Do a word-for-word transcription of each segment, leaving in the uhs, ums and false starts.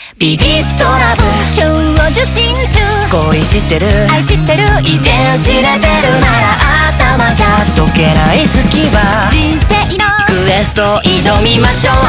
ビビッとラブ今日受信中恋してる愛してる遺伝子レベルなら頭じゃ解けない好きは人生のクエスト挑みましょう、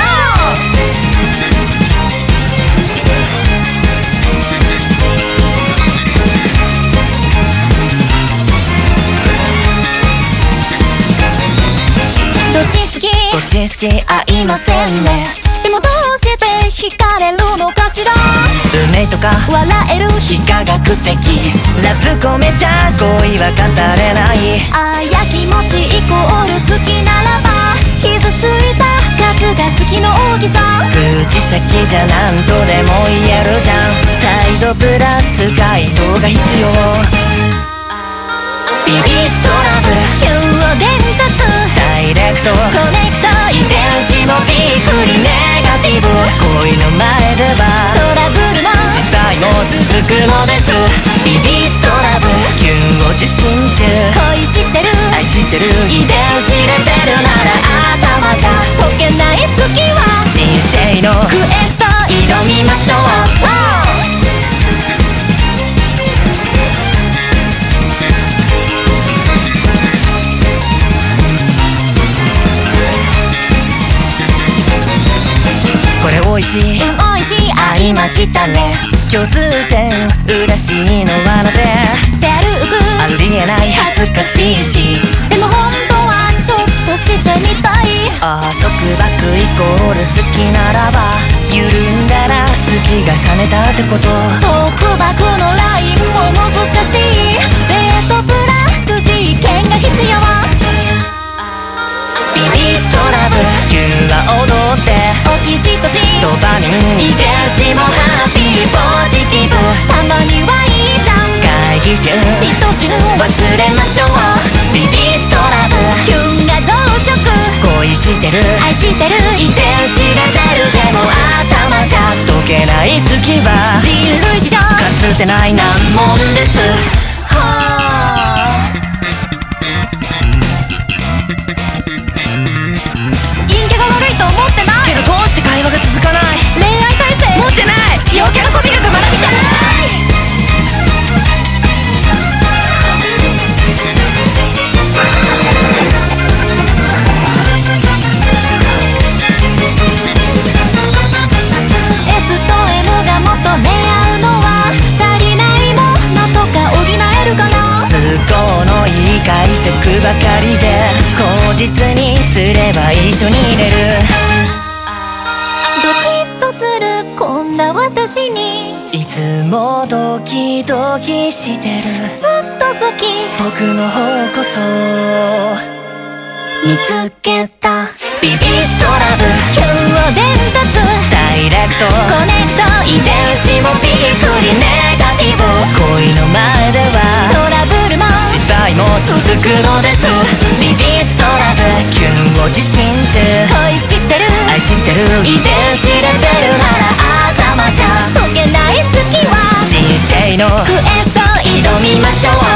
どっち好きどっち好き合いませんね。でもどうして惹かれるのかしら。運命とか笑える非科学的ラブ込めちゃ恋は語れない。ああや気持ちイコール好きならば傷ついた数が好きの大きさ。口先じゃ何とでも言えるじゃん。態度プラス回答が必要。ビビッとラブ今日伝達ダイレクトコネクト遺伝子もびっくりネガティブ恋の前ではトラブルも失敗も続くのです。ビビッとラブキュンを受信中恋してる愛してる遺伝子レベルなら頭じゃ解けない好きは人生のクエスト挑みましょう、これおいしい、うんおいしい合いましたね。共通点嬉しいのはなぜ。ペアルークありえない恥ずかしいしでも本当はちょっとしてみたい。ああ束縛イコール好きならば緩んだら好きが冷めたってこと。束縛のラインも難しい。デートプラス事件が必要。ビビッとラブキュンは踊ってオキシトシンドパミン遺伝子もハッピーポジティブたまにはいいじゃん回帰旬嫉妬心忘れましょう。ビビッとラブキュンが増殖恋してる愛してる遺伝子レベルでも頭じゃ解けない好きは人類史上かつてない難問です。はあと思ってないけどどうして会話が続かない。恋愛体制持ってない陽キャのコミュ力学びたい。 S と M が求め合うのは足りないものとか補えるかな。都合のいい解釈ばかりで口実にすれば一緒にいれる。ドキッとするこんな私にいつもドキドキしてる。ずっと好き僕の方こそ見つけた。ビビッとラブ今日伝達ダイレクトコネクト遺伝子もびっくりネガティブ恋の前ではトラブルも失敗も続くのです。ビビッとラブキュンを受信中恋してる愛してる遺伝子レベルなら頭じゃ解けない好きは人生のクエスト挑みましょう。